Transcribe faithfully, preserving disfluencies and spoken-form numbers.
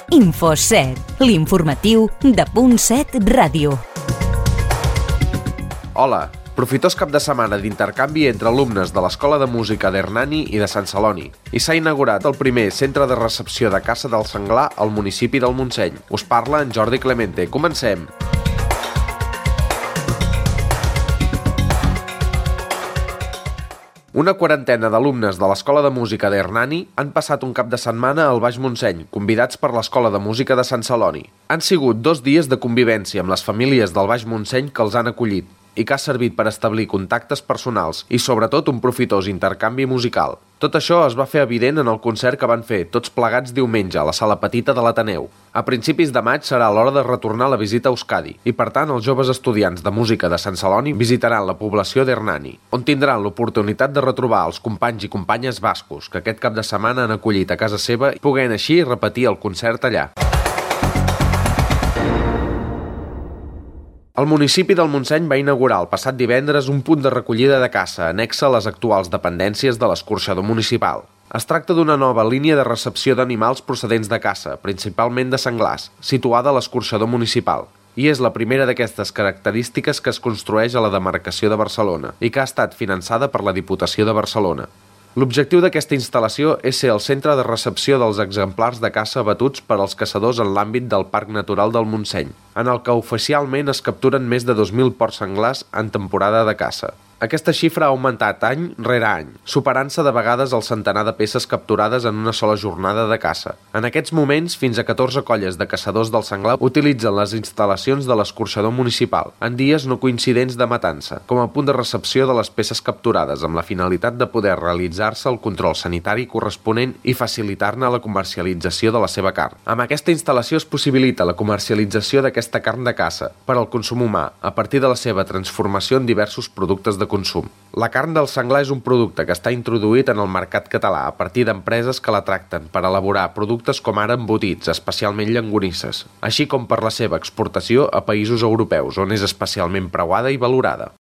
Infoset, l'informatiu de Punt set Ràdio. Hola, profitós cap de setmana d'intercanvi entre alumnes de l'Escola de Música d'Hernani i de Sant Celoni. I s'ha inaugurat el primer centre de recepció de caça del senglar al municipi del Montseny. Us parla en Jordi Clemente. Comencem! Una quarantena d'alumnes de l'Escola de Música d'Hernani han passat un cap de setmana al Baix Montseny, convidats per l'Escola de Música de Sant Celoni. Han sigut dos dies de convivència amb les famílies del Baix Montseny que els han acollit i que ha servit per establir contactes personals i, sobretot, un profitós intercanvi musical. Tot això es va fer evident en el concert que van fer tots plegats diumenge a la sala petita de l'Ateneu. A principis de maig serà l'hora de retornar la visita a Euskadi i, per tant, els joves estudiants de música de Sant Celoni visitaran la població d'Hernani, on tindran l'oportunitat de retrobar els companys i companyes bascos que aquest cap de setmana han acollit a casa seva i poguent així repetir el concert allà. El municipi del Montseny va inaugurar el passat divendres un punt de recollida de caça annexa a les actuals dependències de l'escorxador municipal. Es tracta d'una nova línia de recepció d'animals procedents de caça, principalment de senglars, situada a l'escorxador municipal, i és la primera d'aquestes característiques que es construeix a la demarcació de Barcelona i que ha estat finançada per la Diputació de Barcelona. L'objectiu d'aquesta instal·lació és ser el centre de recepció dels exemplars de caça abatuts per als caçadors en l'àmbit del Parc Natural del Montseny, en el que oficialment es capturen més de dos mil porcs senglars en temporada de caça. Aquesta xifra ha augmentat any rere any, superant-se de vegades el centenar de peces capturades en una sola jornada de caça. En aquests moments, fins a catorze colles de caçadors del senglar utilitzen les instal·lacions de l'escorxador municipal, en dies no coincidents de matança, com a punt de recepció de les peces capturades, amb la finalitat de poder realitzar-se el control sanitari corresponent i facilitar-ne la comercialització de la seva carn. Amb aquesta instal·lació es possibilita la comercialització d'aquesta carn de caça per al consum humà, a partir de la seva transformació en diversos productes de consum. La carn del senglar és un producte que està introduït en el mercat català a partir d'empreses que la tracten per elaborar productes com ara embotits, especialment llonganisses, així com per la seva exportació a països europeus, on és especialment preuada i valorada.